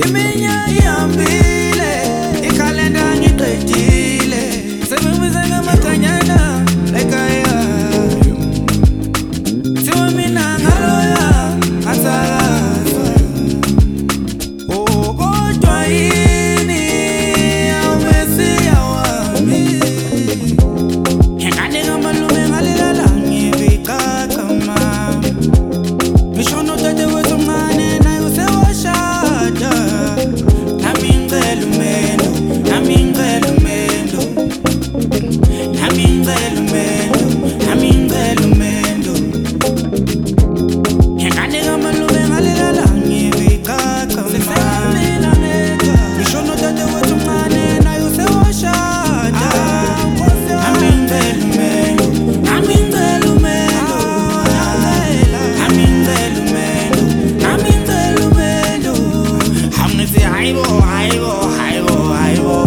Iminyaka ihambile, ikhalenda ngiqedile, sebengibiza ngamaganyana ekhaya. Thiwa mina ngaloya ngathakazwa, oh kodwa yini awumesiya wami. Ingane kamalume ngalilala ngibiqaqa mama, ngisho nodadewethu omncane naye usewashada. Nami ngicela umendo, nami ngicela umendo, nami ngicela umendo, nami ngicela umendo. Ingane kamalume ngalilala ngibiqaqa mama, ngisho nodadewethu omncane naye usewashada. Nami ngicela umendo, nami ngicela umendo, nami ngicela umendo, nami ngicela umendo. Angithi hayibo hayibo hayibo hayibo,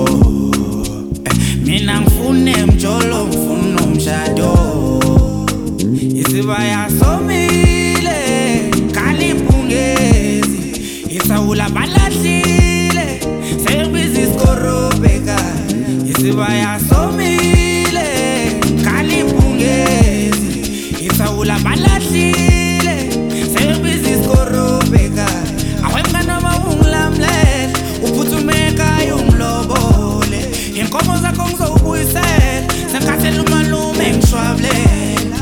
mina ngifune mjolo ngifuna umshado. Isibaya somile kaliphungezi, isawula balahlile sebiza isikorobheka. Isibaya somile kaliphungezi, isawula balahlile sebiza isikorobheka. Awemngane wami ungilamulela, uphuthumeka ungilobole. Inkomo zakho ngizobuyisela, sengikhathele umalume ngishwabulela.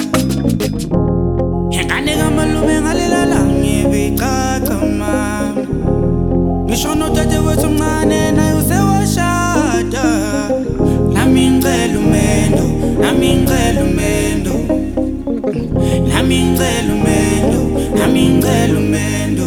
Ingane kamalume ngalilala ngibiqaqa mama, ngisho nodadewethu omncane naye usewashada. Nami ngicela umendo, nami ngicela umendo, nami ngicela umendo, nami ngicela umendo.